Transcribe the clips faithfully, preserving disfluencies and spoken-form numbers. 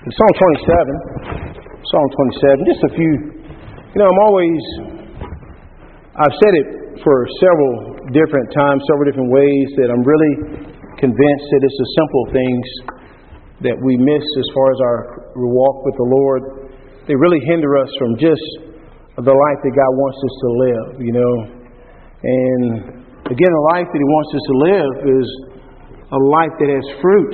Psalm twenty-seven. Psalm twenty-seven. Just a few. You know, I'm always, I've said it for several different times, several different ways, that I'm really convinced that it's the simple things that we miss as far as our walk with the Lord. They really hinder us from just the life that God wants us to live, you know. And again, the life that He wants us to live is a life that has fruit.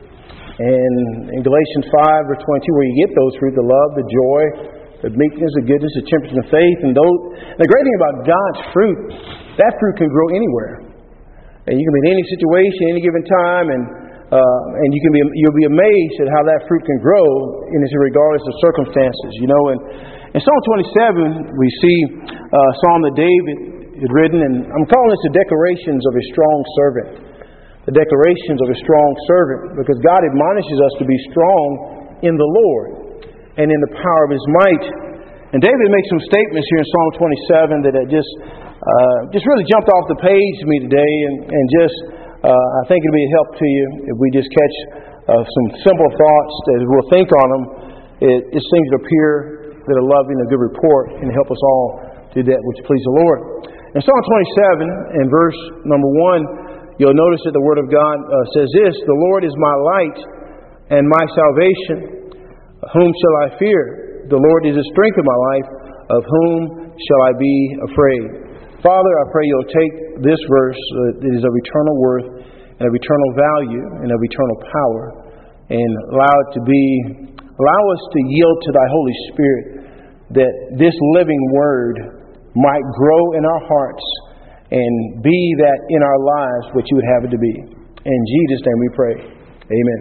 And in Galatians five, verse twenty-two, where you get those fruit, the love, the joy, the meekness, the goodness, the temperance, and the faith. And those, the great thing about God's fruit, that fruit can grow anywhere. And you can be in any situation, any given time, and uh, and you can be you'll be amazed at how that fruit can grow, in its regardless of circumstances. You know, and in Psalm twenty-seven, we see a psalm that David had written, and I'm calling this the declarations of a strong servant. The declarations of a strong servant, because God admonishes us to be strong in the Lord and in the power of His might. And David makes some statements here in Psalm twenty-seven that just uh, just really jumped off the page to me today, and, and just uh, I think it'll be a help to you if we just catch uh, some simple thoughts that we'll think on them. It, it seems to appear that a loving, a good report can help us all do that which pleases the Lord. In Psalm twenty-seven, in verse number one, you'll notice that the Word of God uh, says this: "The Lord is my light and my salvation. Whom shall I fear? The Lord is the strength of my life. Of whom shall I be afraid?" Father, I pray you'll take this verse uh, that is of eternal worth and of eternal value and of eternal power, and allow it to be, allow us to yield to Thy Holy Spirit, that this living Word might grow in our hearts and be that in our lives what You would have it to be. In Jesus' name we pray. Amen.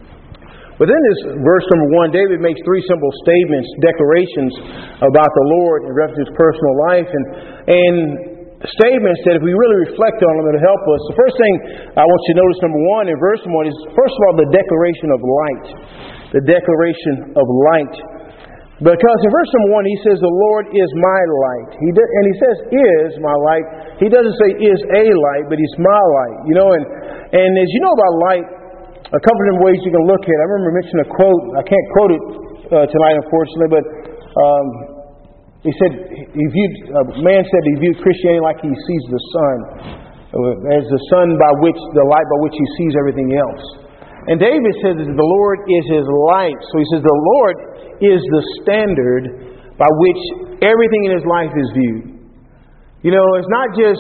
Within this verse number one, David makes three simple statements, declarations about the Lord in reference to His personal life, and, and statements that if we really reflect on them, it'll help us. The first thing I want you to notice, number one, in verse one, is first of all the declaration of light. The declaration of light. Because in verse number one, he says, "The Lord is my light." He do, and he says, "is my light." He doesn't say "is a light," but He's my light. You know, and and as you know about light, a couple of different ways you can look at it. I remember mentioning a quote. I can't quote it uh, tonight, unfortunately, but um, he said he viewed a man said he viewed Christianity like he sees the sun, as the sun by which the light by which he sees everything else. And David says that the Lord is his light. So he says the Lord is the standard by which everything in his life is viewed. You know, it's not just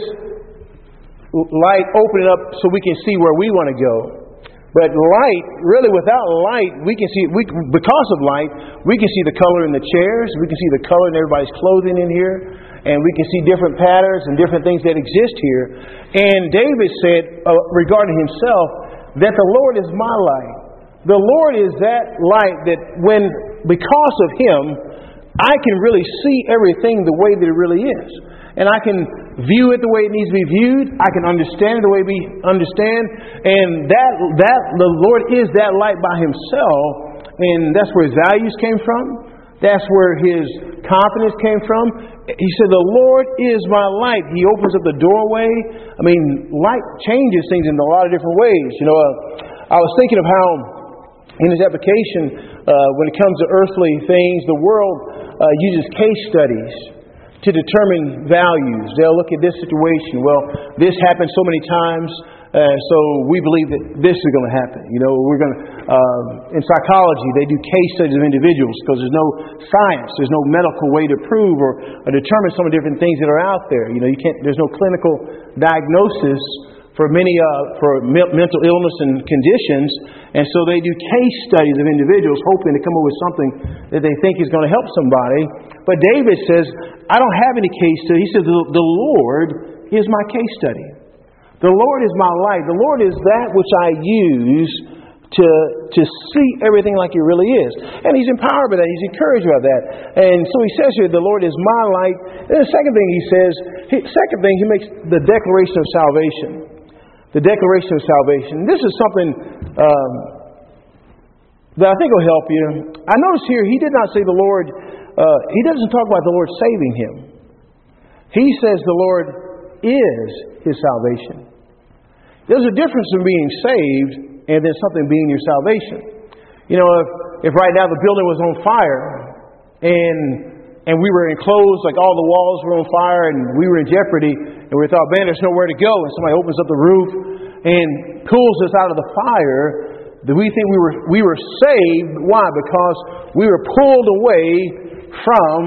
light opening up so we can see where we want to go. But light, really without light, we can see, we, because of light, we can see the color in the chairs, we can see the color in everybody's clothing in here, and we can see different patterns and different things that exist here. And David said uh, regarding himself that the Lord is my light. The Lord is that light that when, because of Him, I can really see everything the way that it really is. And I can view it the way it needs to be viewed. I can understand it the way we understand. And that that the Lord is that light by Himself. And that's where His values came from. That's where His confidence came from. He said, "The Lord is my light." He opens up the doorway. I mean, light changes things in a lot of different ways. You know, uh, I was thinking of how in His application, uh, when it comes to earthly things, the world uh, uses case studies to determine values. They'll look at this situation. Well, this happened so many times, uh, so we believe that this is going to happen. You know, we're going to. Uh, in psychology, they do case studies of individuals because there's no science, there's no medical way to prove or, or determine some of the different things that are out there. You know, you can't. There's no clinical diagnosis for many uh, for me- mental illness and conditions, and so they do case studies of individuals, hoping to come up with something that they think is going to help somebody. But David says, "I don't have any case study." He says, "The, the Lord is my case study. The Lord is my light. The Lord is that which I use to to see everything like it really is." And he's empowered by that. He's encouraged by that. And so he says here, "The Lord is my light." And the second thing he says, he, second thing, he makes the declaration of salvation. The declaration of salvation. This is something um, that I think will help you. I notice here, he did not say the Lord, uh, he doesn't talk about the Lord saving him. He says the Lord is his salvation. There's a difference in being saved and then something being your salvation. You know, if, if right now the building was on fire and and we were enclosed, like all the walls were on fire and we were in jeopardy, and we thought, man, there's nowhere to go, and somebody opens up the roof and pulls us out of the fire, that we think we were we were saved. Why? Because we were pulled away from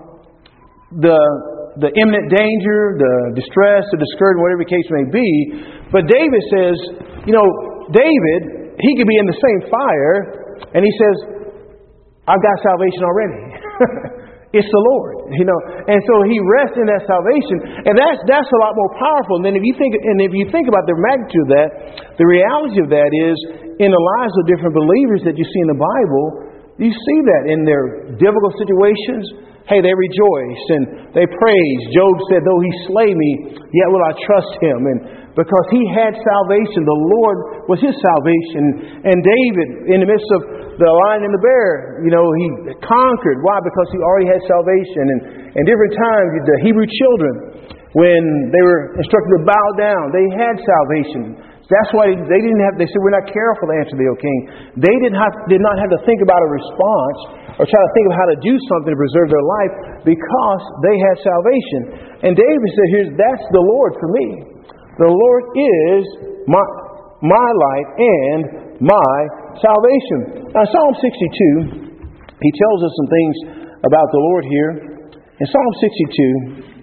the the imminent danger, the distress, the discouragement, whatever the case may be. But David says, you know, David, he could be in the same fire, and he says, I've got salvation already. It's the Lord, you know, and so he rests in that salvation, and that's that's a lot more powerful. And then if you think, and if you think about the magnitude of that, the reality of that is in the lives of different believers that you see in the Bible, you see that in their difficult situations. Hey, they rejoice and they praise. Job said, "Though he slay me, yet will I trust him." And because he had salvation, the Lord was his salvation. And David, in the midst of the lion and the bear, you know, he conquered. Why? Because he already had salvation. And, and different times, the Hebrew children, when they were instructed to bow down, they had salvation. That's why they didn't have, they said, we're not careful to answer thee, O king. They did not, did not have to think about a response or try to think of how to do something to preserve their life because they had salvation. And David said, here's, that's the Lord for me. The Lord is my, my light and my salvation. Now, Psalm sixty-two, he tells us some things about the Lord here. In Psalm sixty-two,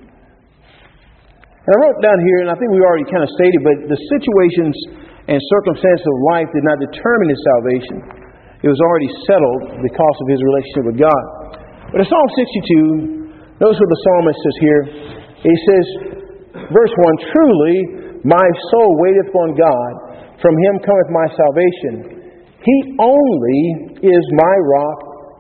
and I wrote down here, and I think we already kind of stated, but the situations and circumstances of life did not determine his salvation. It was already settled because of his relationship with God. But in Psalm sixty-two, notice what the psalmist says here. He says, verse one, truly my soul waiteth upon God. From him cometh my salvation. He only is my rock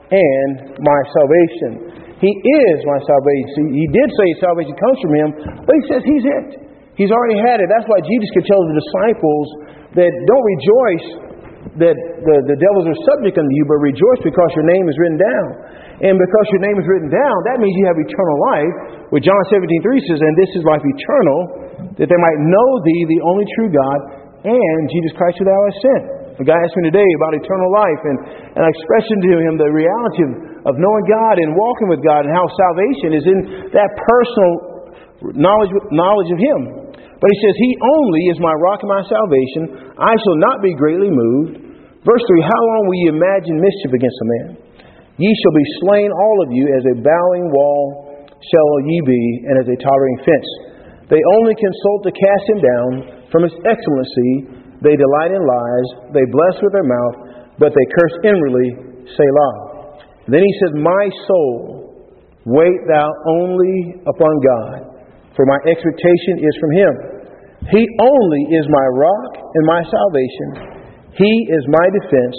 and my salvation. He is my salvation. He did say salvation comes from him, but he says he's it. He's already had it. That's why Jesus could tell the disciples that don't rejoice that the, the devils are subject unto you, but rejoice because your name is written down. And because your name is written down, that means you have eternal life. With John seventeen three says, and this is life eternal, that they might know thee, the only true God, and Jesus Christ who thou hast sent. The guy asked me today about eternal life, and, and I expressed to him the reality of, of knowing God and walking with God, and how salvation is in that personal knowledge, knowledge of Him. But he says, He only is my rock and my salvation. I shall not be greatly moved. Verse three, how long will ye imagine mischief against a man? Ye shall be slain all of you, as a bowing wall shall ye be, and as a tottering fence. They only consult to cast him down from his excellency. They delight in lies. They bless with their mouth, but they curse inwardly. Selah. Then he says, my soul, wait thou only upon God, for my expectation is from Him. He only is my rock and my salvation. He is my defense.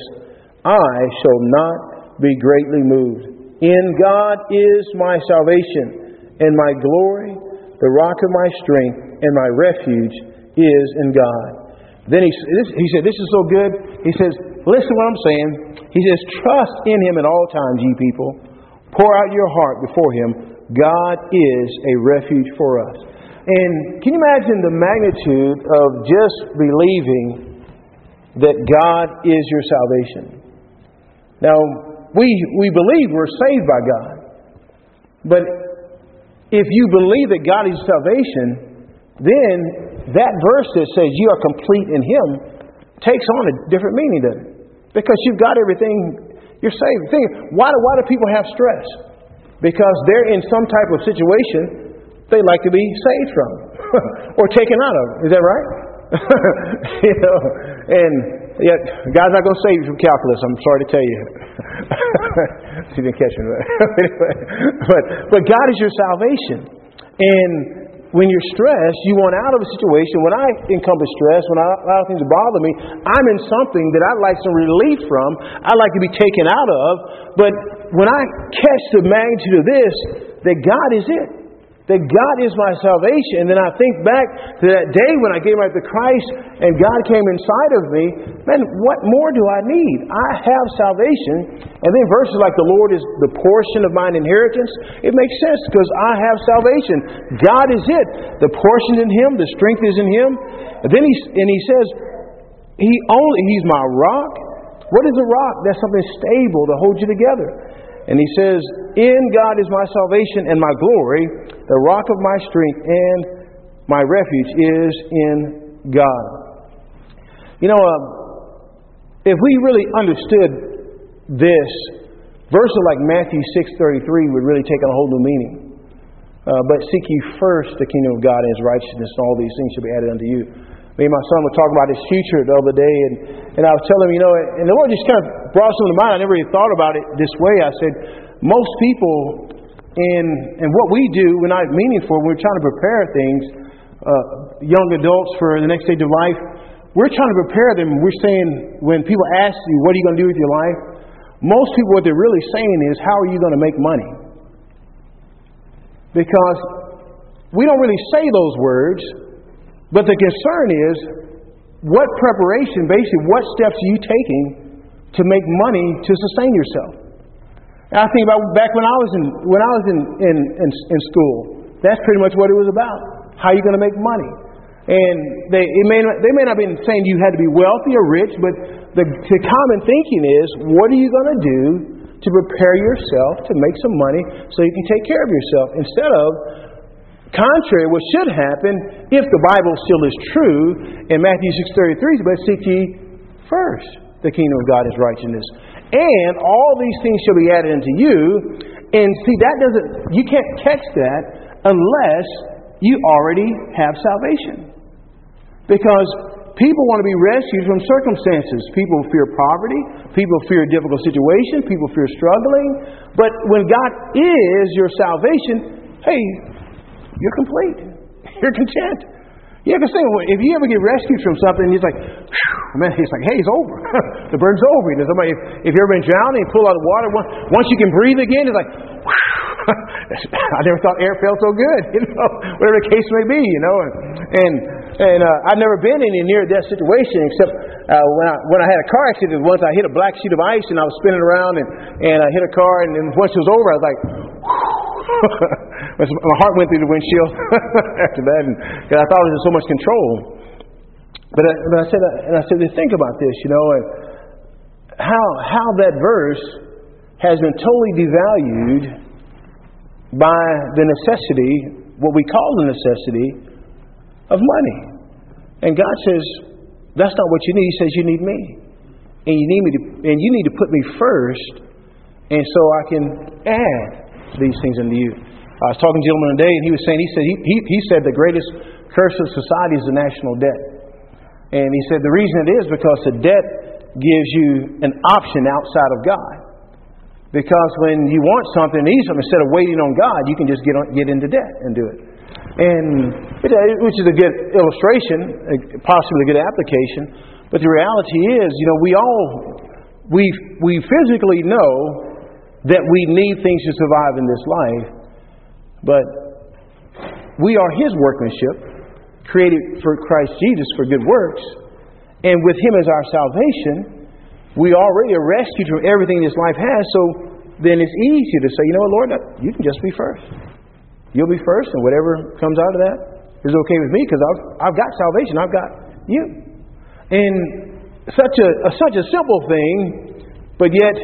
I shall not be greatly moved. In God is my salvation and my glory. The rock of my strength and my refuge is in God. Then he, he said, this is so good. He says, listen to what I'm saying. He says, trust in Him at all times, ye people. Pour out your heart before Him. God is a refuge for us. And can you imagine the magnitude of just believing that God is your salvation? Now, we, we believe we're saved by God. But if you believe that God is your salvation, then that verse that says you are complete in Him takes on a different meaning, doesn't it? Because you've got everything, you're saved. Think, why do, why do people have stress? Because they're in some type of situation they'd like to be saved from or taken out of. Is that right? You know, and yet God's not going to save you from calculus. I'm sorry to tell you. You didn't catch me there. but but God is your salvation, and when you're stressed, you want out of a situation. When I encompass stress, when I allow things to bother me, I'm in something that I'd like some relief from. I'd like to be taken out of. But when I catch the magnitude of this, that God is it. That God is my salvation. And then I think back to that day when I gave my life to Christ and God came inside of me. Man, what more do I need? I have salvation. And then verses like the Lord is the portion of mine inheritance. It makes sense because I have salvation. God is it. The portion in Him. The strength is in Him. And then he, and he says, He only, He's my rock What is a rock? That's something stable to hold you together. And he says, in God is my salvation and my glory, the rock of my strength and my refuge is in God. You know, uh, if we really understood this, verses like Matthew six thirty-three would really take on a whole new meaning. Uh, but seek ye first the kingdom of God and His righteousness, and all these things shall be added unto you. Me and my son were talking about his future the other day, and, and I was telling him, you know, and the Lord just kind of brought something to mind. I never really thought about it this way. I said, most people in, in what we do, we're not meaning for, we're trying to prepare things, uh, young adults for the next stage of life, we're trying to prepare them. We're saying, when people ask you, what are you going to do with your life? Most people, what they're really saying is, how are you going to make money? Because we don't really say those words, but the concern is, what preparation, basically, what steps are you taking to make money to sustain yourself? And I think about back when I was in when I was in, in, in, in school, that's pretty much what it was about. How are you going to make money? And they it may not, they may not have been saying you had to be wealthy or rich, but the, the common thinking is, what are you going to do to prepare yourself to make some money so you can take care of yourself? Instead of, contrary, what should happen, if the Bible still is true, in Matthew six thirty-three, but seek ye first the kingdom of God and His righteousness, and all these things shall be added unto you. And see, that doesn't, you can't catch that unless you already have salvation. Because people want to be rescued from circumstances. People fear poverty. People fear difficult situations. People fear struggling. But when God is your salvation, hey, you're complete. You're content. You ever say, if you ever get rescued from something, he's like, man, he's like, hey, it's over. The burden's over. You know, somebody, if, if you've ever been drowning, pull out of the water, once you can breathe again, it's like, I never thought air felt so good, you know, whatever the case may be, you know. And and, and uh, I've never been in a near-death situation, except uh, when I when I had a car accident once. I hit a black sheet of ice, and I was spinning around, and, and I hit a car, and then once it was over, I was like, my heart went through the windshield after that, and I thought it was in so much control. But I, but I said, and I said, think about this, you know, and how how that verse has been totally devalued by the necessity, what we call the necessity of money. And God says, that's not what you need. He says, you need me, and you need me to, and you need to put me first, and so I can add these things unto you. I was talking to a gentleman today, and he was saying, he said, he, he, he said the greatest curse of society is the national debt. And he said the reason it is because the debt gives you an option outside of God. Because when you want something, need something, instead of waiting on God, you can just get on, get into debt and do it. And which is a good illustration, possibly a good application. But the reality is, you know, we all we we physically know that we need things to survive in this life. But we are His workmanship, created for Christ Jesus for good works. And with Him as our salvation, we already are rescued from everything this life has. So then it's easy to say, you know what, Lord, you can just be first. You'll be first, and whatever comes out of that is okay with me, because I've, I've got salvation. I've got you. And such a, a such a simple thing, but yet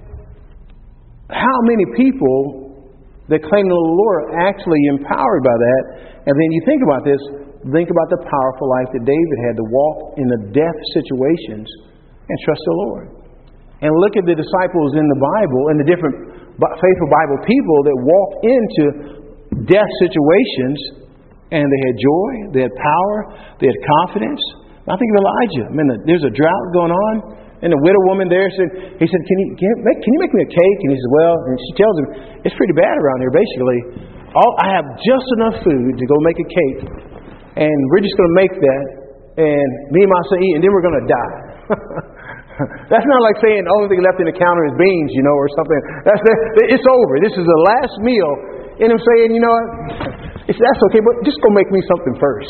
how many people that claim the Lord are actually empowered by that? And then you think about this, think about the powerful life that David had to walk in the death situations and trust the Lord. And look at the disciples in the Bible and the different faithful Bible people that walked into death situations, and they had joy, they had power, they had confidence. I think of Elijah. I mean, there's a drought going on, and the widow woman there said, he said, can you, can you, make, can you make me a cake? And he said, well, and she tells him, it's pretty bad around here, basically. All, I have just enough food to go make a cake, and we're just going to make that, and me and my son eat, and then we're going to die. That's not like saying the only thing left in the counter is beans, you know, or something. That's that, it's over. This is the last meal. And I'm saying, you know what? It's, that's okay, but just go make me something first.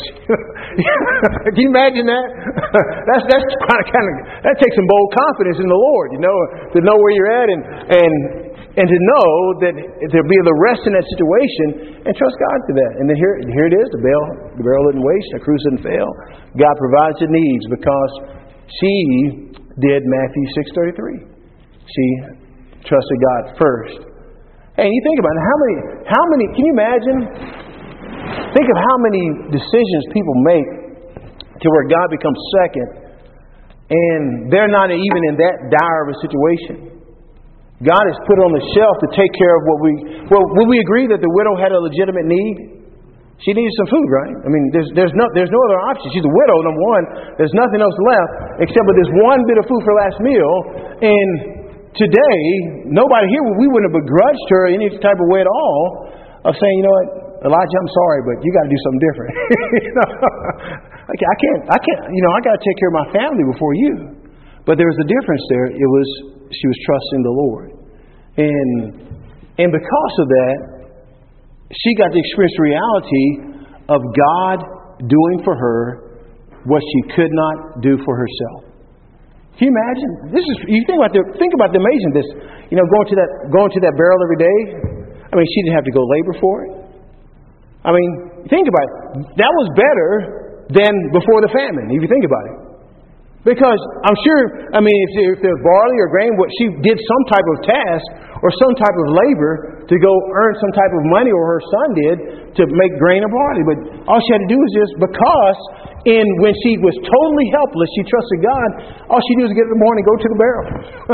Can you imagine that? that's that's kind of, kind of that takes some bold confidence in the Lord, you know, to know where you're at and and and to know that there'll be the rest in that situation and trust God for that. And then here here it is: the barrel the barrel didn't waste, the cruise didn't fail. God provides the needs because she did Matthew six thirty-three. She trusted God first. Hey, you think about it, how many, how many, can you imagine? Think of how many decisions people make to where God becomes second, and they're not even in that dire of a situation. God is put on the shelf to take care of what we... Well, would we agree that the widow had a legitimate need? She needed some food, right? I mean, there's there's no there's no other option. She's a widow, number one. There's nothing else left except for this one bit of food for last meal. And today, nobody here, we wouldn't have begrudged her any type of way at all of saying, you know what, Elijah, I'm sorry, but you got to do something different. you know? Okay, I can't, I can't, you know, I got to take care of my family before you. But there was a difference there. It was, she was trusting the Lord. And, and because of that, she got to experience the reality of God doing for her what she could not do for herself. Can you imagine? This is, you think about the, think about the amazing this, you know, going to that, going to that barrel every day. I mean, she didn't have to go labor for it. I mean, think about it. That was better than before the famine, if you think about it. Because I'm sure, I mean, if, if there's barley or grain, what she did some type of task or some type of labor to go earn some type of money, or her son did, to make grain or barley. But all she had to do was just, because in when she was totally helpless, she trusted God, all she knew was get up in the morning and go to the barrel.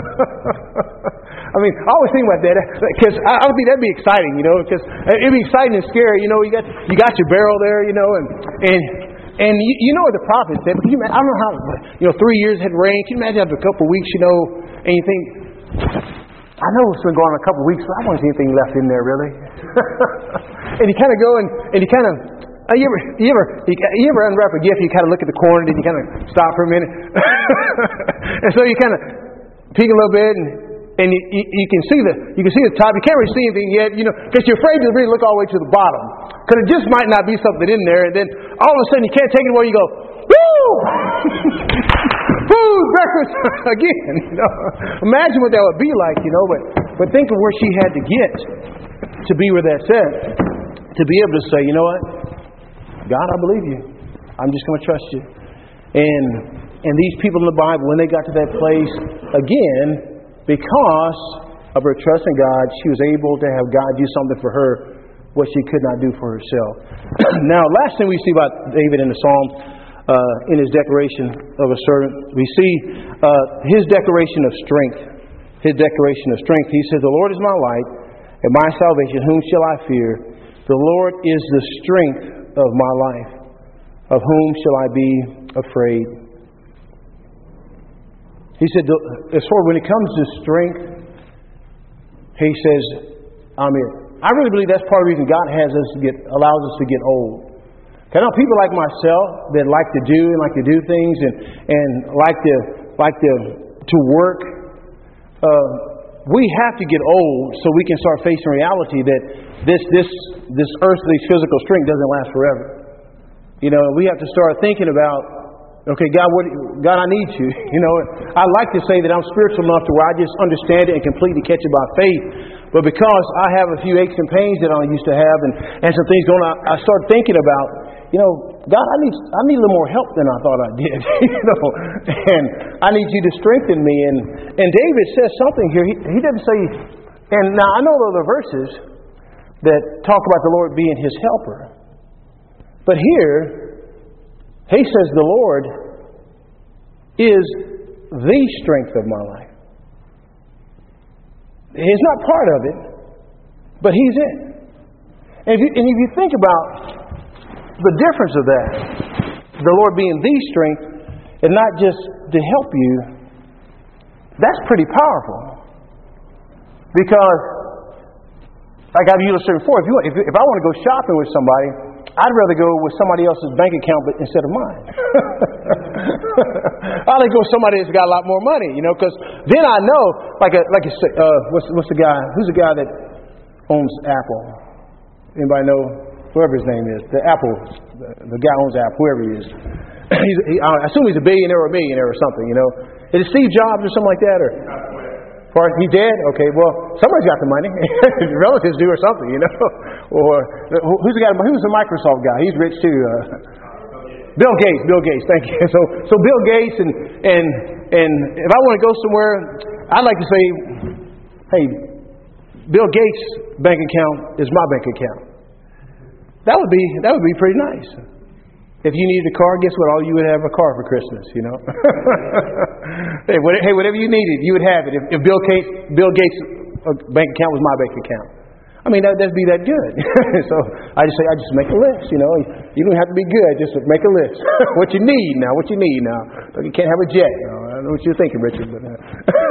I mean, I always think about that, because I, I would think that'd be exciting, you know, because it'd be exciting and scary, you know, you got you got your barrel there, you know, and and And you, you know what the prophet said. But you, I don't know how, you know, three years had rained. Can you imagine after a couple of weeks, you know, and you think, I know it's been going on a couple of weeks, but I don't see anything left in there, really. And you kind of go and, and you kind of, uh, you ever, you ever, you, you ever unwrap a gift, you kind of look at the corner, and you kind of stop for a minute. And so you kind of peek a little bit, and, and you, you, you can see the, you can see the top. You can't really see anything yet, you know, because you're afraid to really look all the way to the bottom. Because it just might not be something in there, and then all of a sudden you can't take it away. You go, woo, woo, breakfast again. You know, imagine what that would be like, you know. But but think of where she had to get to be where that's at, to be able to say, you know what, God, I believe you. I'm just going to trust you. And and these people in the Bible, when they got to that place again, because of her trust in God, she was able to have God do something for her what she could not do for herself. Now, last thing we see about David in the Psalm, uh, in his declaration of a servant, we see uh, his declaration of strength. His declaration of strength. He says, "The Lord is my light and my salvation. Whom shall I fear? The Lord is the strength of my life. Of whom shall I be afraid?" He said, as far when it comes to strength, he says, I'm it. I really believe that's part of the reason God has us to get, allows us to get old. I know people like myself that like to do and like to do things and, and like to like to to work. Uh, we have to get old so we can start facing reality that this this this earthly physical strength doesn't last forever. You know, we have to start thinking about, okay, God, what, God, I need you. You know, I like to say that I'm spiritual enough to where I just understand it and completely catch it by faith. But because I have a few aches and pains that I used to have, and, and some things going on, I start thinking about, you know, God, I need I need a little more help than I thought I did. You know, and I need you to strengthen me. And and David says something here. He, he doesn't say, and now I know there are verses that talk about the Lord being his helper. But here, he says the Lord is the strength of my life. He's not part of it, but he's it. And if you, and if you think about the difference of that, the Lord being the strength and not just to help you, that's pretty powerful. Because, like I've illustrated before, if, you, if, if I want to go shopping with somebody, I'd rather go with somebody else's bank account but instead of mine. I'd like to go with somebody that's got a lot more money, you know, because then I know, like a, like a, uh, what's, what's the guy, who's the guy that owns Apple? Anybody know? Whoever his name is. The Apple, the, the guy owns Apple, whoever he is. he's, he, I assume he's a billionaire or a millionaire or something, you know. Is it Steve Jobs or something like that? Or Pardon? He's dead? Okay, well, somebody's got the money. His relatives do or something, you know. Or who's the guy? Who's the Microsoft guy? He's rich too. Uh, Bill Gates. Bill Gates. Thank you. So, so Bill Gates and and and if I want to go somewhere, I'd like to say, hey, Bill Gates' bank account is my bank account. That would be that would be pretty nice. If you needed a car, guess what? All you would have a car for Christmas, you know. hey, what, hey, whatever you needed, you would have it. If, if Bill Gates Bill Gates' bank account was my bank account, I mean, that that'd be that good. So I just say, I just make a list, you know. You don't have to be good, just make a list. What you need now, what you need now. But you can't have a jet. You know? I don't know what you're thinking, Richard, but uh,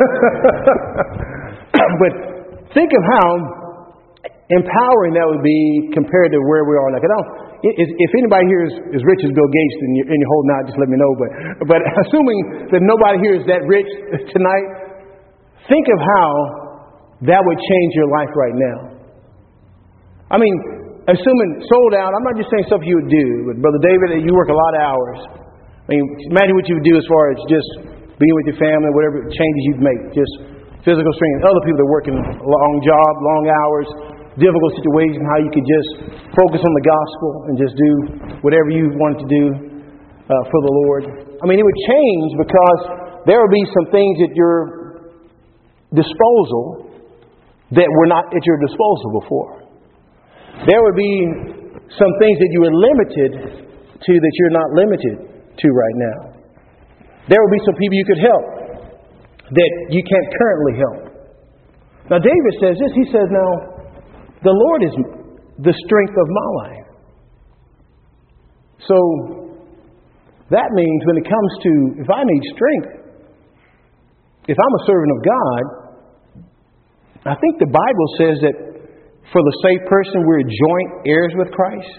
but think of how empowering that would be compared to where we are. Like, I don't. If anybody here is as rich as Bill Gates and you're, and you're holding out, just let me know. But but assuming that nobody here is that rich tonight, think of how that would change your life right now. I mean, assuming sold out, I'm not just saying stuff you would do, but Brother David, you work a lot of hours. I mean, imagine what you would do as far as just being with your family, whatever changes you'd make, just physical strength. Other people that are working a long job, long hours, difficult situations, how you could just focus on the gospel and just do whatever you wanted to do uh, for the Lord. I mean, it would change because there would be some things at your disposal that were not at your disposal before. There would be some things that you were limited to that you're not limited to right now. There would be some people you could help that you can't currently help. Now, David says this. He says, now, the Lord is the strength of my life. So, that means when it comes to, if I need strength, if I'm a servant of God, I think the Bible says that for the saved person, we're joint heirs with Christ.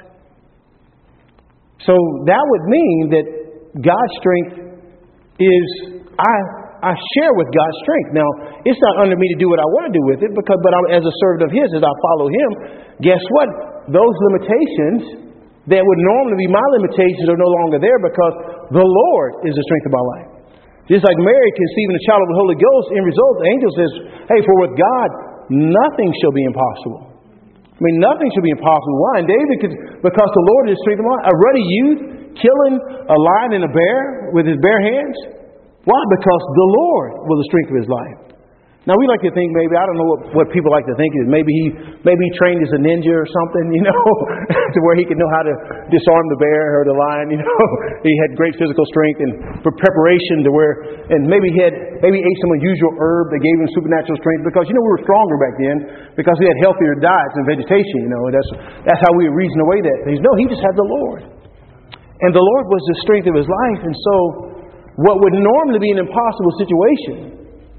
So that would mean that God's strength is, I I share with God's strength. Now, it's not under me to do what I want to do with it, because but I'm, as a servant of His, as I follow Him, guess what? Those limitations that would normally be my limitations are no longer there, because the Lord is the strength of my life. Just like Mary conceiving a child of the Holy Ghost, in result, the angel says, hey, for with God, nothing shall be impossible. I mean, nothing should be impossible. Why? And David could, because the Lord is the strength of my life. A ruddy youth killing a lion and a bear with his bare hands. Why? Because the Lord was the strength of his life. Now, we like to think maybe, I don't know what, what people like to think is, maybe he maybe he trained as a ninja or something, you know, to where he could know how to disarm the bear or the lion, you know. He had great physical strength and for preparation to where, and maybe he had, maybe he ate some unusual herb that gave him supernatural strength, because, you know, we were stronger back then because we had healthier diets and vegetation, you know. That's, that's how we would reason away that. He's, no, he just had the Lord. And the Lord was the strength of his life. And so what would normally be an impossible situation,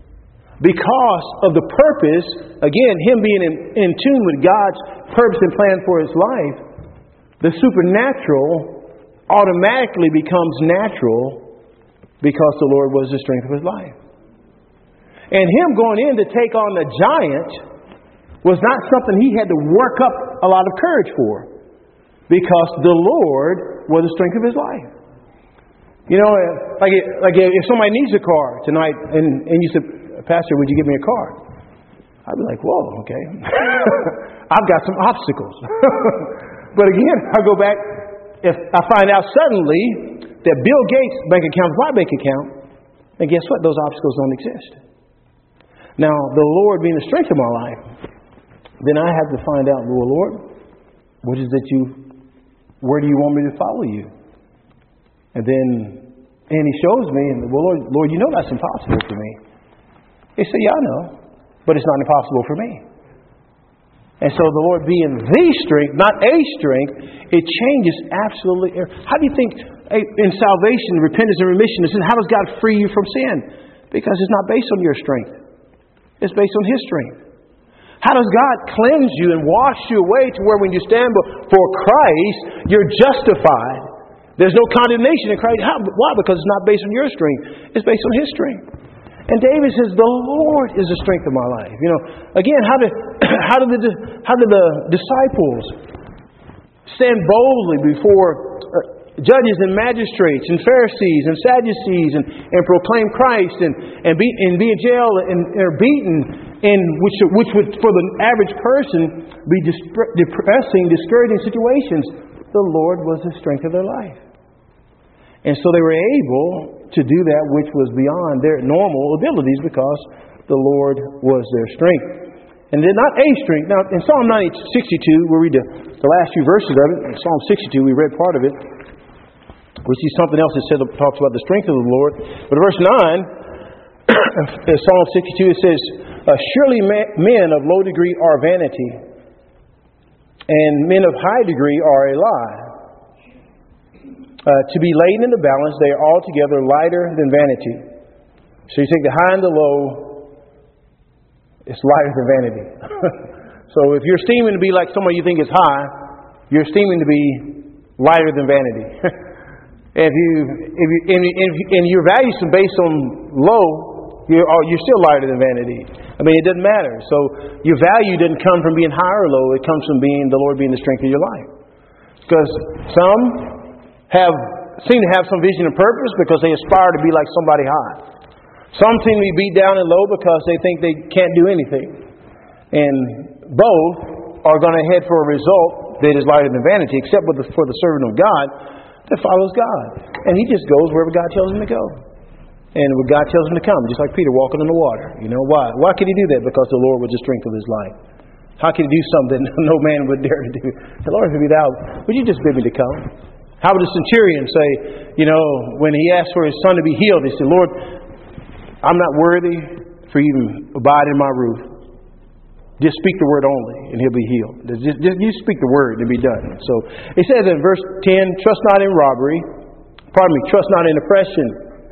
because of the purpose, again, him being in, in tune with God's purpose and plan for his life, the supernatural automatically becomes natural because the Lord was the strength of his life. And him going in to take on the giant was not something he had to work up a lot of courage for, because the Lord was the strength of his life. You know, like like if somebody needs a car tonight and, and you said, Pastor, would you give me a car? I'd be like, whoa, okay. I've got some obstacles. But again, I go back, if I find out suddenly that Bill Gates' bank account is my bank account, and guess what? Those obstacles don't exist. Now, the Lord being the strength of my life, then I have to find out, well, Lord, what is it you, where do you want me to follow you? And then, and he shows me, and well, Lord, Lord, you know that's impossible for me. He said, yeah, I know, but it's not impossible for me. And so the Lord being the strength, not a strength, it changes absolutely. How do you think in salvation, repentance and remission, how does God free you from sin? Because it's not based on your strength. It's based on His strength. How does God cleanse you and wash you away to where when you stand before Christ, you're justified? There's no condemnation in Christ. How? Why? Because it's not based on your strength. It's based on His strength. And David says, the Lord is the strength of my life. You know, again, how did how did the how did the disciples stand boldly before uh, judges and magistrates and Pharisees and Sadducees and, and proclaim Christ and and be and be in jail and or beaten, and which which would for the average person be depressing, discouraging situations? The Lord was the strength of their life. And so they were able to do that which was beyond their normal abilities because the Lord was their strength. And they're not a strength. Now, in Psalm ninety, sixty-two, we'll read the, the last few verses of it. In Psalm sixty-two, we read part of it. We see something else that said, talks about the strength of the Lord. But verse nine, in Psalm sixty-two, it says, uh, surely men of low degree are vanity, and men of high degree are a lie. Uh, to be laid in the balance, they are altogether lighter than vanity. So you take the high and the low, it's lighter than vanity. So if you're esteeming to be like someone you think is high, you're esteeming to be lighter than vanity. if you, if you, and, and, and your values are based on low, you're, you're still lighter than vanity. I mean, it doesn't matter. So your value doesn't come from being high or low. It comes from being the Lord being the strength of your life. Because some have seem to have some vision and purpose because they aspire to be like somebody high. Some seem to be beat down and low because they think they can't do anything. And both are going to head for a result that is lighter than vanity, except for the, for the servant of God that follows God. And he just goes wherever God tells him to go. And where God tells him to come, just like Peter walking on the water. You know, why? Why could he do that? Because the Lord was the strength of his life. How can he do something no man would dare to do? The Lord, if it be thou, would you just bid me to come? How would the centurion say, you know, when he asked for his son to be healed, he said, Lord, I'm not worthy for you to abide in my roof. Just speak the word only, and he'll be healed. Just, just you speak the word and be done. So it says in verse ten, trust not in robbery, pardon me, trust not in oppression,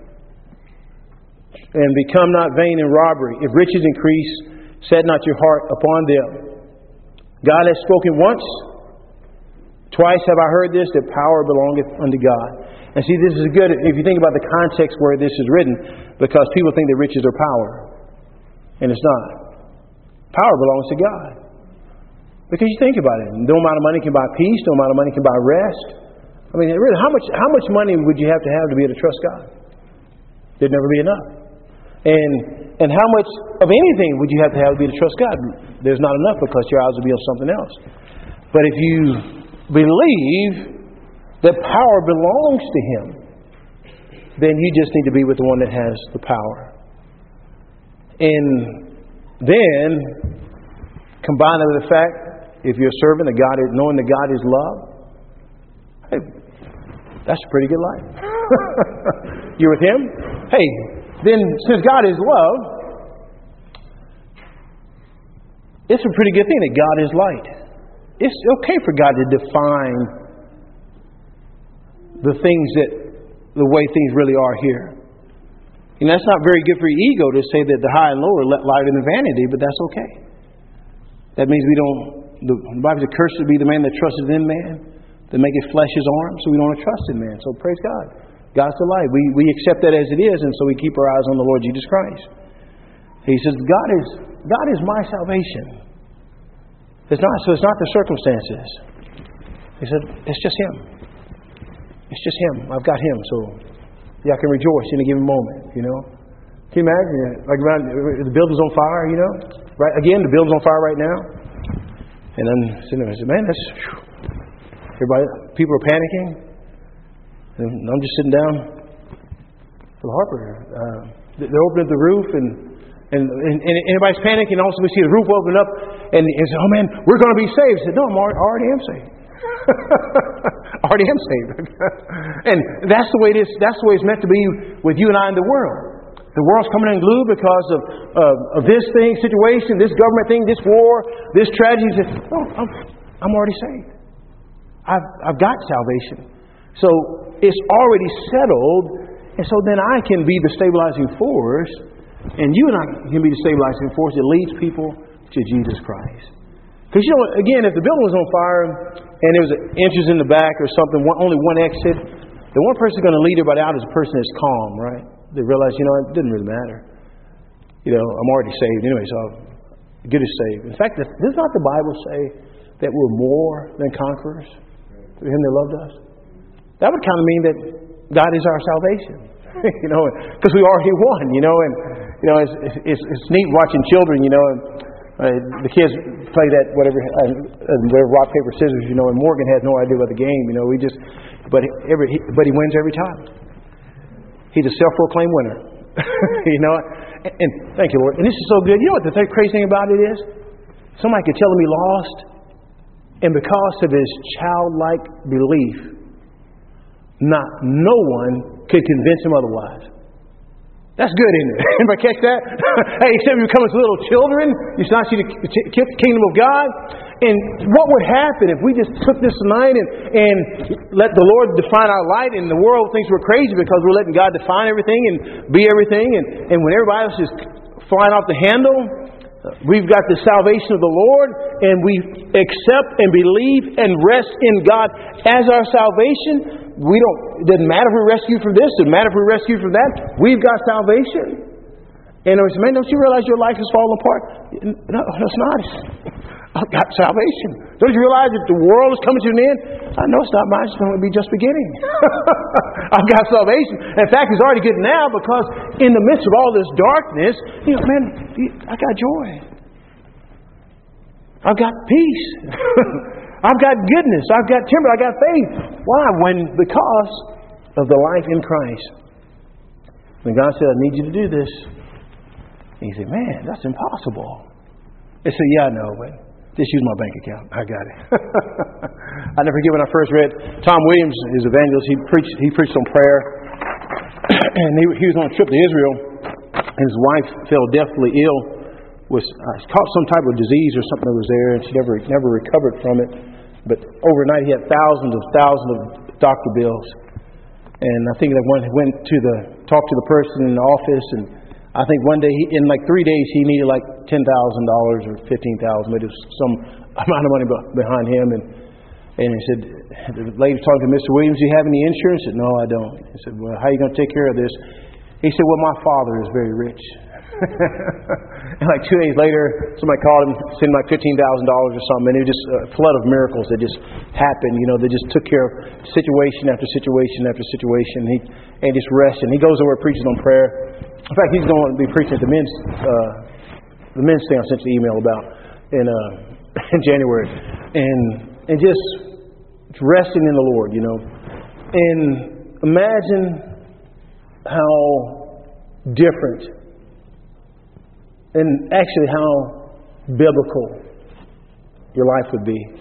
and become not vain in robbery. If riches increase, set not your heart upon them. God has spoken once, twice have I heard this, that power belongeth unto God. And see, this is good if you think about the context where this is written, because people think that riches are power. And it's not. Power belongs to God. Because you think about it, no amount of money can buy peace, no amount of money can buy rest. I mean, really, how much how much money would you have to have to be able to trust God? There'd never be enough. And and how much of anything would you have to have to be able to trust God? There's not enough because your eyes will be on something else. But if you believe that power belongs to Him, then you just need to be with the one that has the power. And then, combined with the fact, if you're a servant of God, knowing that God is love, hey, that's a pretty good life. You're with Him? Hey, then since God is love, it's a pretty good thing that God is light. It's okay for God to define the things that, the way things really are here. And that's not very good for your ego to say that the high and low are lighter than vanity, but that's okay. That means we don't, the Bible says, cursed be the man that trusteth in man, that maketh flesh his arm, so we don't trust in man. So praise God. God's the light. We, we accept that as it is, and so we keep our eyes on the Lord Jesus Christ. He says, God is, God is my salvation. It's not, so it's not the circumstances. He said, it's just Him. It's just Him. I've got Him, so yeah, I can rejoice in a given moment, you know. Can you imagine? Like around, the building's on fire, you know. Right again, the building's on fire right now. And then sitting there, I said, man, that's whew. Everybody, people are panicking. And I'm just sitting down for the Harper. Uh, they're opening up the roof, and and, and and everybody's panicking. And also, we see the roof open up, and they say, "Oh man, we're going to be saved." I said, "No, I'm already, I already am saved. I already am saved." And that's the way it is. That's the way it's meant to be with you and I in the world. The world's coming unglued because of uh, of this thing, situation, this government thing, this war, this tragedy. Oh, I'm, I'm already saved. I've I've got salvation. So it's already settled, and so then I can be the stabilizing force, and you and I can be the stabilizing force that leads people to Jesus Christ. Because, you know, again, if the building was on fire and there was inches in the back or something, one, only one exit, the one person going to lead everybody out is a person that's calm, right? They realize, you know, it didn't really matter. You know, I'm already saved anyway, so good is saved. In fact, does not the Bible say that we're more than conquerors through Him that loved us? That would kind of mean that God is our salvation, you know, because we already won, you know, and, you know, it's, it's, it's neat watching children, you know, and uh, the kids play that whatever, uh, whatever rock, paper, scissors, you know, and Morgan has no idea about the game, you know, we just, but every, but he wins every time. He's a self-proclaimed winner. You know, and, and thank you, Lord. And this is so good. You know what the th- crazy thing about it is? Somebody could tell him he lost, and because of his childlike belief, not no one could convince him otherwise. That's good, isn't it? Anybody catch that? Hey, instead of becoming little children, you should not see the kingdom of God. And what would happen if we just took this tonight and, and let the Lord define our light, and the world thinks we're crazy because we're letting God define everything and be everything. And, and when everybody else is flying off the handle, we've got the salvation of the Lord, and we accept and believe and rest in God as our salvation. We don't, it doesn't matter if we're rescued from this, it doesn't matter if we're rescued from that. We've got salvation. And I was, man, don't you realize your life is falling apart? No, no, it's not. I've got salvation. Don't you realize if the world is coming to an end? I know it's not mine. It's going to be just beginning. I've got salvation. In fact, it's already good now, because in the midst of all this darkness, you know, man, I got joy. I've got peace. I've got goodness. I've got timber. I've got faith. Why? When because of the life in Christ. When God said, I need you to do this. And you say, man, that's impossible. I said, yeah, I know, but just use my bank account. I got it. I never forget when I first read Tom Williams, his evangelist. He preached. He preached on prayer, and he, he was on a trip to Israel. And his wife fell deathly ill, was uh, caught some type of disease or something that was there, and she never never recovered from it. But overnight, he had thousands of thousands of doctor bills. And I think that one went to the talked to the person in the office, and I think one day, he, in like three days, he needed like ten thousand dollars or fifteen thousand dollars, but it was some amount of money behind him. And and he said, the lady was talking to Mister Williams, do you have any insurance? He said, no, I don't. He said, well, how are you going to take care of this? He said, well, my father is very rich. And like two days later, somebody called him, sent him like fifteen thousand dollars or something, and it was just a flood of miracles that just happened. You know, they just took care of situation after situation after situation. He and just rested. He goes over and preaches on prayer. In fact, he's going to be preaching at the men's uh, the men's thing I sent you the email about in uh, in January, and and just resting in the Lord, you know. And imagine how different, and actually how biblical your life would be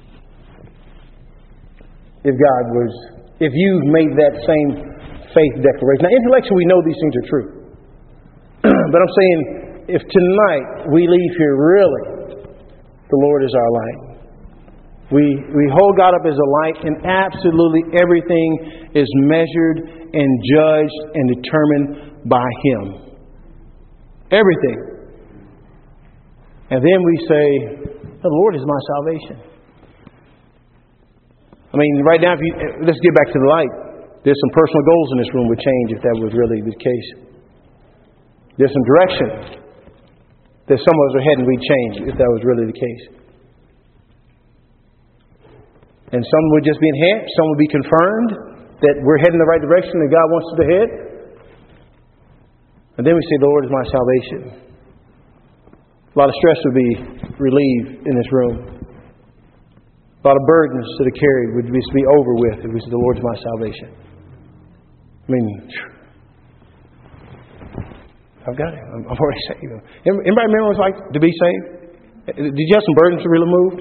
if God was, if you made that same faith declaration. Now, intellectually, we know these things are true. But I'm saying, if tonight we leave here really, the Lord is our light. We we hold God up as a light, and absolutely everything is measured and judged and determined by Him. Everything. And then we say, the Lord is my salvation. I mean, right now, if you, let's get back to the light. There's some personal goals in this room would change if that was really the case. There's some direction that some of us are heading, we'd change if that was really the case. And some would just be enhanced, some would be confirmed that we're heading the right direction that God wants us to head. And then we say, the Lord is my salvation. A lot of stress would be relieved in this room. A lot of burdens that are carried would just be over with if we say, the Lord is my salvation. I mean, I've got it. I'm already saved. Anybody remember what it's like to be saved? Did you have some burdens to be removed?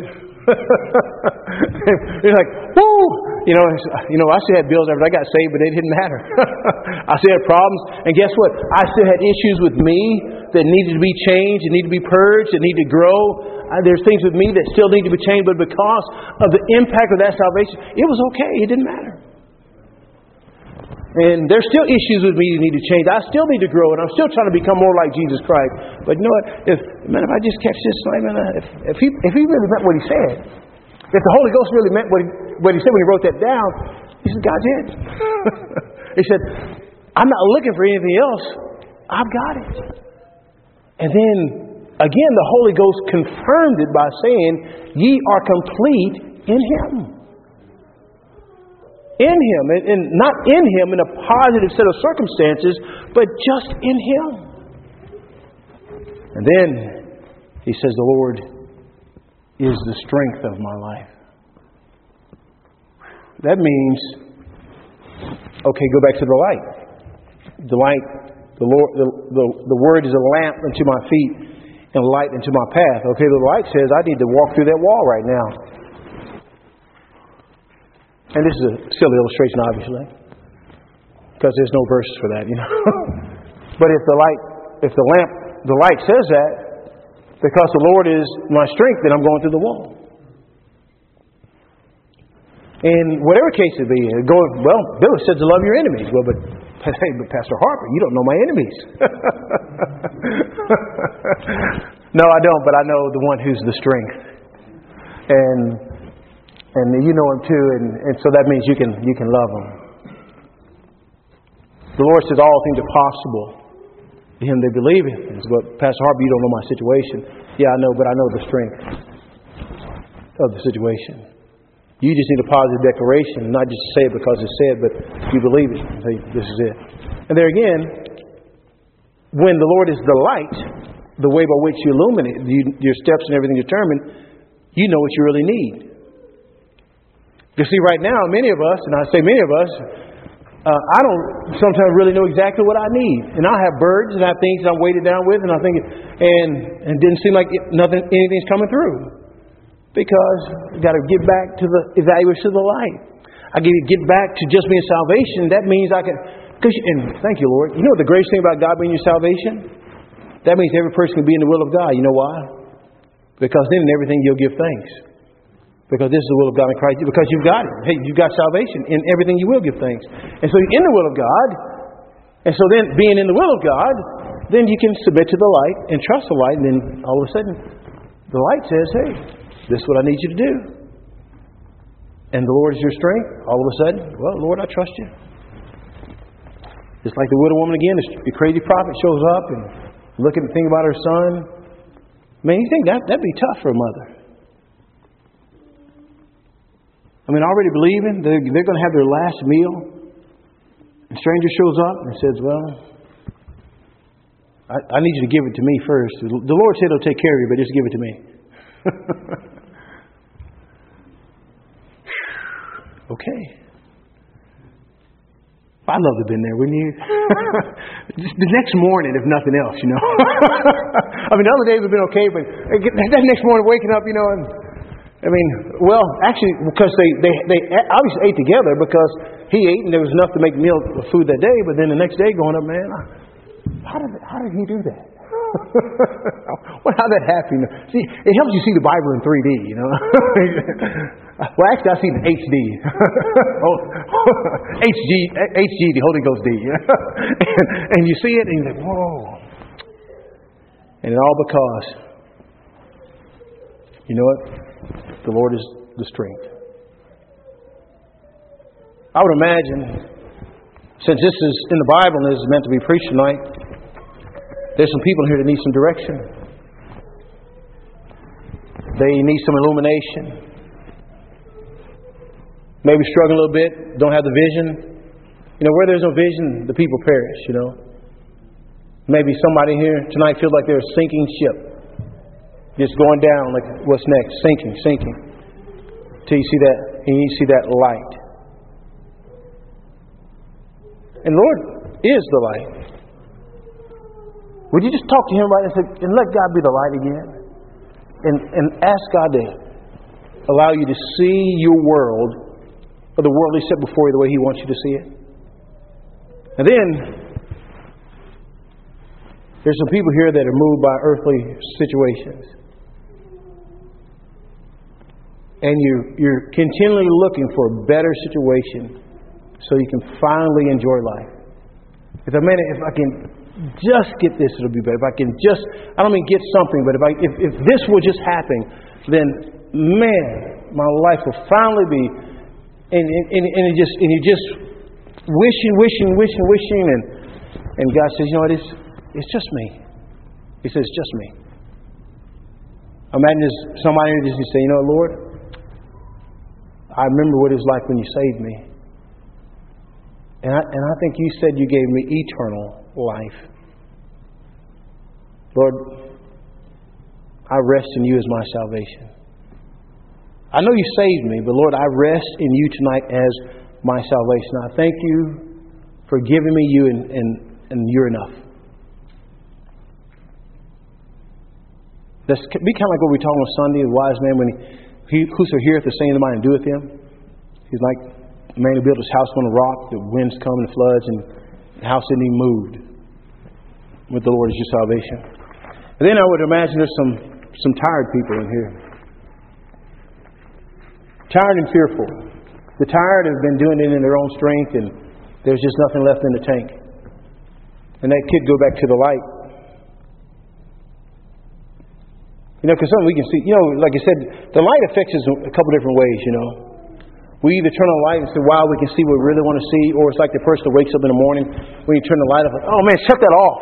It's like, whoo! You know, you know, I still had bills after I got saved, but it didn't matter. I still had problems. And guess what? I still had issues with me that needed to be changed, that needed to be purged, that needed to grow. Uh, there's things with me that still need to be changed, but because of the impact of that salvation, it was okay. It didn't matter. And there's still issues with me that need to change. I still need to grow, and I'm still trying to become more like Jesus Christ. But you know what? If man, if I just catch this, man, if if he if he really meant what he said, if the Holy Ghost really meant what he what he said when he wrote that down, he said, God did. He said, I'm not looking for anything else. I've got it. And then again, the Holy Ghost confirmed it by saying, "Ye are complete in Him." In Him, and not in Him in a positive set of circumstances, but just in Him. And then He says, the Lord is the strength of my life. That means, okay, go back to the light. the light, the Lord, the, the, the Word is a lamp unto my feet and a light unto my path. Okay, the light says I need to walk through that wall right now. And this is a silly illustration, obviously, because there's no verses for that, you know. But if the light, if the lamp, the light says that, because the Lord is my strength, then I'm going through the wall. In whatever case it be, go, well, Billy said to love your enemies. Well, but hey, but Pastor Harper, you don't know my enemies. No, I don't, but I know the one who's the strength, and and you know him too, and, and so that means you can you can love him. The Lord says all things are possible to him that believeth. But Pastor Harper, you don't know my situation. Yeah, I know, but I know the strength of the situation. You just need a positive declaration, not just say it because it's said, but you believe it. Say, this is it. And there again, when the Lord is the light, the way by which you illuminate, you, your steps and everything determined, you know what you really need. You see, right now, many of us, and I say many of us, uh, I don't sometimes really know exactly what I need. And I have burdens and I have things that I'm weighted down with, and I think, and, and it didn't seem like it, nothing, anything's coming through. Because you've got to get back to the evaluation of the light. I get get back to just being salvation. That means I can. Cause, and thank you, Lord. You know what the greatest thing about God being your salvation? That means every person can be in the will of God. You know why? Because then in everything you'll give thanks. Because this is the will of God in Christ. Because you've got it. Hey, you've got salvation. In everything you will give thanks. And so you're in the will of God. And so then being in the will of God, then you can submit to the light and trust the light. And then all of a sudden, the light says, hey, this is what I need you to do. And the Lord is your strength. All of a sudden, well, Lord, I trust you. Just like the widow woman again, the crazy prophet shows up and looking to think about her son. Man, you think that, that'd be tough for a mother. I mean, already believing they're, they're going to have their last meal. And a stranger shows up and says, well, I, I need you to give it to me first. The Lord said he'll take care of you, but just give it to me. Okay. I'd love to have been there, wouldn't you? Just the next morning, if nothing else, you know. I mean, the other days have been okay, but that next morning, waking up, you know, and I mean, well, actually, because they, they, they obviously ate together because he ate and there was enough to make meal food that day, but then the next day going up, man, how did how did he do that? Well, how that happened? See, it helps you see the Bible in three D, you know. Well, actually, I see the H D. Oh, H G, H G, the Holy Ghost D. You know? and, and you see it, and you're like, whoa. And it all because, you know what? The Lord is the strength. I would imagine, since this is in the Bible and this is meant to be preached tonight, there's some people here that need some direction. They need some illumination. Maybe struggling a little bit, don't have the vision. You know, where there's no vision, the people perish, you know. Maybe somebody here tonight feels like they're a sinking ship. Just going down, like what's next? Sinking, sinking. Till you see that, and you see that light. And the Lord is the light. Would you just talk to Him right and say, and let God be the light again? And and ask God to allow you to see your world, or the world He set before you the way He wants you to see it. And then there's some people here that are moved by earthly situations. And you, you're continually looking for a better situation so you can finally enjoy life. If I mean, if I can just get this, it'll be better. If I can just, I don't mean get something, but if I, if, if this will just happen, then man, my life will finally be. And and, and, and it just and you just wishing, wishing, wishing, wishing, and and God says, you know what? It's it's just me. He says, just me. Imagine this, somebody just say, you know, Lord, I remember what it was like when you saved me. And I, and I think you said you gave me eternal life. Lord, I rest in you as my salvation. I know you saved me, but Lord, I rest in you tonight as my salvation. I thank you for giving me you and, and and you're enough. That's be kind of like what we taught on Sunday, the wise man, when he, he whoso heareth the saying of the mind and doeth him. He's like a man who built his house on a rock, the winds come and floods, and the house isn't even moved. With the Lord is your salvation. And then I would imagine there's some, some tired people in here. Tired and fearful. The tired have been doing it in their own strength, and there's just nothing left in the tank. And that kid go back to the light. You know, because something we can see, you know, like I said, the light affects us a couple different ways, you know. We either turn on the light and say, wow, we can see what we really want to see, or it's like the person that wakes up in the morning, when you turn the light off, like, oh man, shut that off.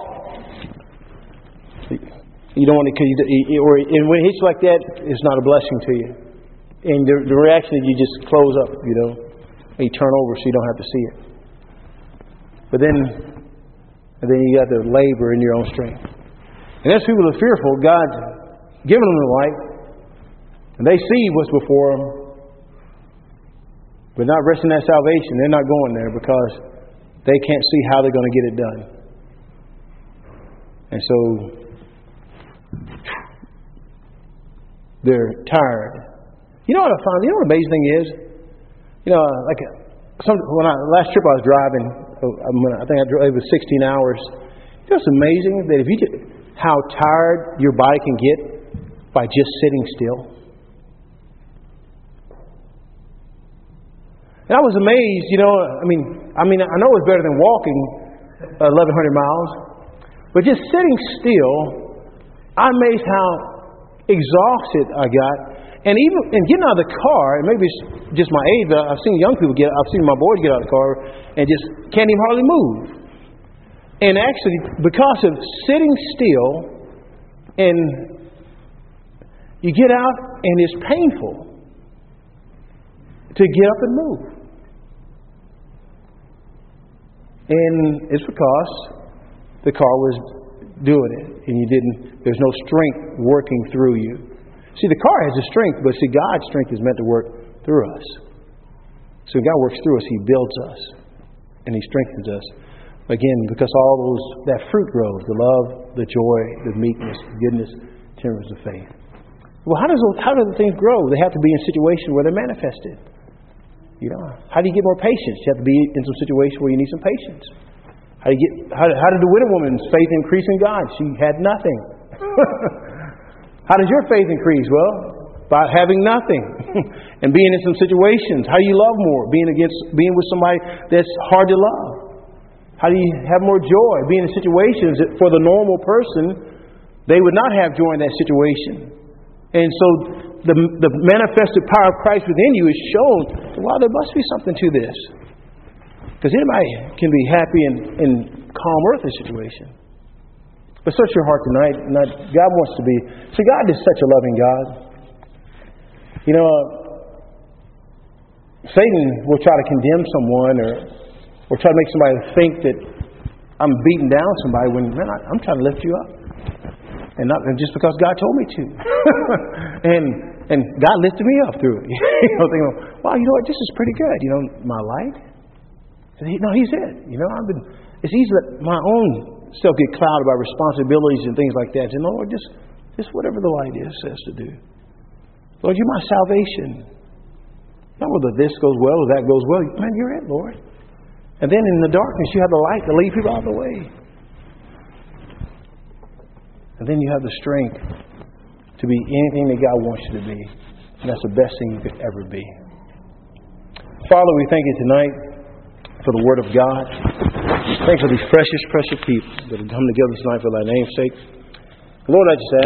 You don't want to, cause you, or and when it hits you like that, it's not a blessing to you. And the, the reaction is you just close up, you know, and you turn over so you don't have to see it. But then, and then you got to labor in your own strength. And as people are fearful, God giving them the light, and they see what's before them, but not resting in that salvation. They're not going there because they can't see how they're going to get it done. And so they're tired. You know what I found? You know what the amazing thing is? You know, like some when I last trip I was driving, I think I drove it was sixteen hours. You know, it's amazing that if you get how tired your body can get by just sitting still. And I was amazed, you know, I mean, I mean, I know it's better than walking eleven hundred miles, but just sitting still, I'm amazed how exhausted I got. And even and getting out of the car, and maybe it's just my age, but I've seen young people get, I've seen my boys get out of the car and just can't even hardly move. And actually, because of sitting still, and you get out and it's painful to get up and move. And it's because the car was doing it and you didn't, there's no strength working through you. See, the car has a strength, but see, God's strength is meant to work through us. So God works through us, He builds us and He strengthens us. Again, because all those, that fruit grows, the love, the joy, the meekness, the goodness, temperance, the faith. Well, how does how do the things grow? They have to be in a situation where they're manifested. You know, how do you get more patience? You have to be in some situation where you need some patience. How do you get? How, how did the widow woman's faith increase in God? She had nothing. How does your faith increase? Well, by having nothing and being in some situations. How do you love more? Being against, being with somebody that's hard to love. How do you have more joy? Being in situations that for the normal person, they would not have joy in that situation. And so the, the manifested power of Christ within you is shown. Wow, there must be something to this. Because anybody can be happy in, in calm earthly situation. But search your heart tonight. Not, God wants to be. See, God is such a loving God. You know, uh, Satan will try to condemn someone or, or try to make somebody think that I'm beating down somebody when, man, I, I'm trying to lift you up. And not and just because God told me to. and and God lifted me up through it. You know, thinking, wow, you know what, this is pretty good. You know, my light. And he, no, He's it. You know, I've been. It's easy to let my own self get clouded by responsibilities and things like that. And Lord, just just whatever the light is says to do. Lord, You're my salvation. Not whether this goes well or that goes well. Man, You're it, Lord. And then in the darkness, You have the light to lead people out of the way. And then You have the strength to be anything that God wants you to be. And that's the best thing you could ever be. Father, we thank You tonight for the Word of God. Thanks for these precious, precious people that have come together tonight for Thy name's sake. Lord, I just ask